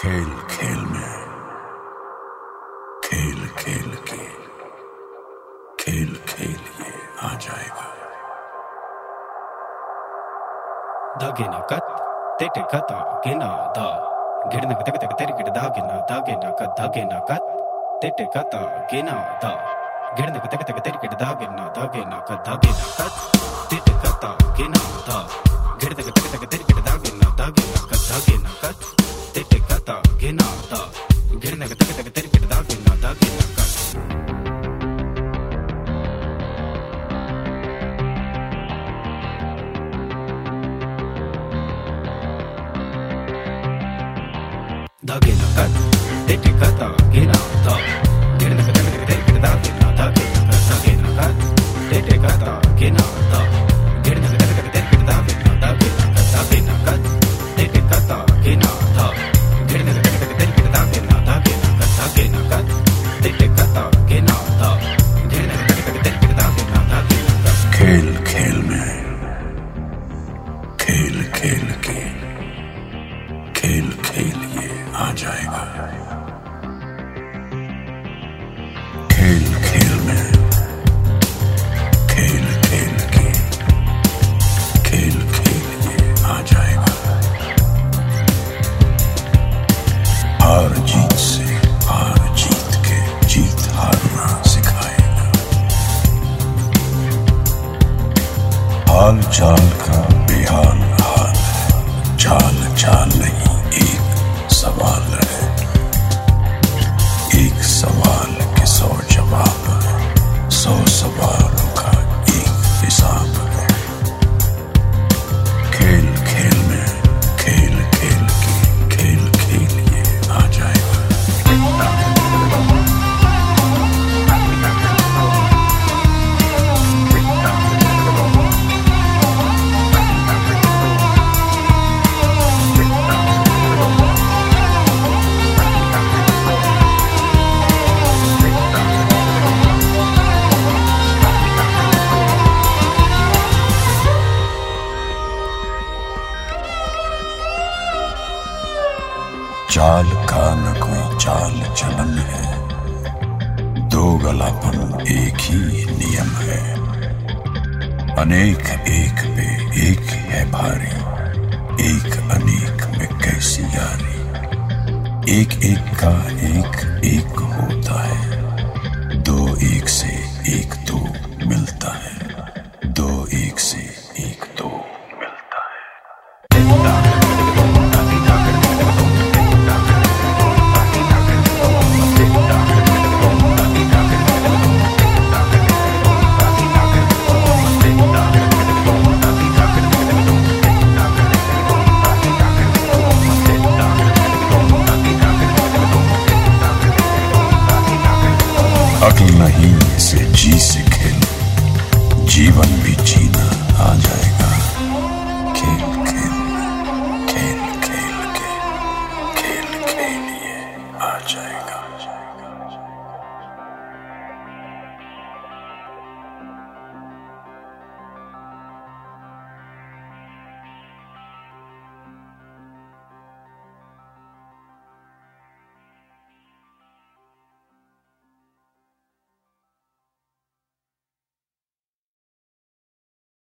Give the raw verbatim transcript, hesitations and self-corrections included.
खेल खेल में, खेल खेल के, खेल खेल ये आ जाएगा। दागिना कत तेटे कता गिना दा गिरने कते कते तेरे गिर दागिना दागिना कत दागिना कत तेटे कता गिना दा गिरने कते कते तेरे गिर दागिना दागिना कत दागिना कत तेटे कता गिना दा गिरने कते कते तेरे गिर दागिना दागिना कत दागिना कत तेटे कता गिना दा गिरने कते कते तेरे गिर दागिना दागिना कत दागिना कत तेटे कता गिना दा गिरने कते कते तेरे गिर दागिना दागिना कत दागिना कत तेटे कता गिना दा गिरने कते कते तेरे गिर दागिना दागिना कत दागिना कत तेटे कता गिना दा गिरने कते कते तेरे गिर दागिना दागिना कत दागिना कत तेटे कता गिना दा गिरने कते कते तेरे गिर दागिना दागिना कत खेल खेल में, खेल खेल के, खेल खेल ये आ जाएगा। खेल खेल में, खेल खेल के, खेल खेल ये आ जाएगा। हार जीत से हार जीत के जीत हारना सिखाएगा। हाल चाल का बेहाल हाल है, चाल चाल नहीं एक सवाल है। एक सवाल के सौ जवाब है, सौ सवालों का एक हिसाब है। खेल खेल में, खेल खेल के, खेल खेल ये आ जाएगा। चाल का न कोई चाल चलन है, दो गलापन एक ही नियम है। अनेक एक पे एक है भारी, एक अनेक में कैसी यारी। एक एक का एक एक होता है, दो एक से एक दो मिलता है, दो एक से